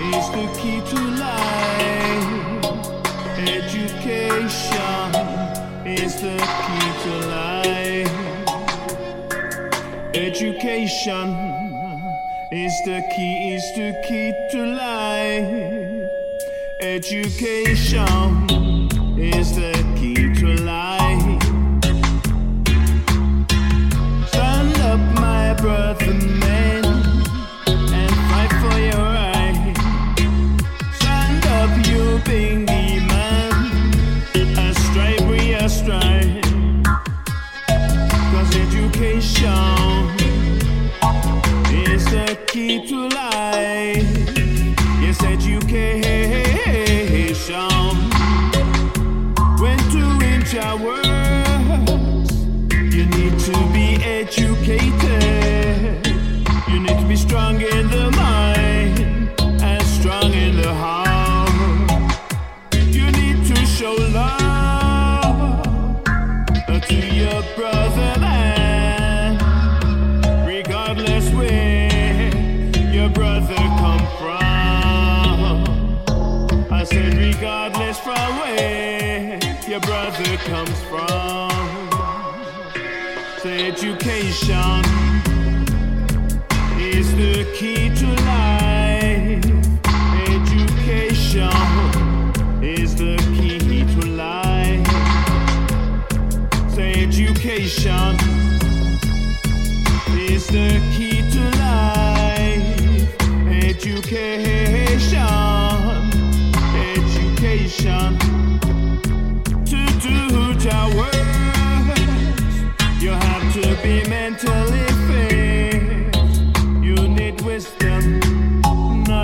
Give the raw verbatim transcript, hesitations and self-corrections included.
is the key to life. Education is the key to life. Education is the key, is the key to life. Education is the key to life. Stand up, my brother, man, and fight for your right. Stand up, you bingy man, and strive with your stride. Cause education is the key to life. Yes, education. When to reach our words, you need to be educated. You need to be strong in the mind and strong in the heart. You need to show love to your brother man, regardless where your brother come from. I said regardless from where your brother comes from. So education is the key to life. Education is the key to life. So education is the key to life. Education, education. To do your work, you have to be mentally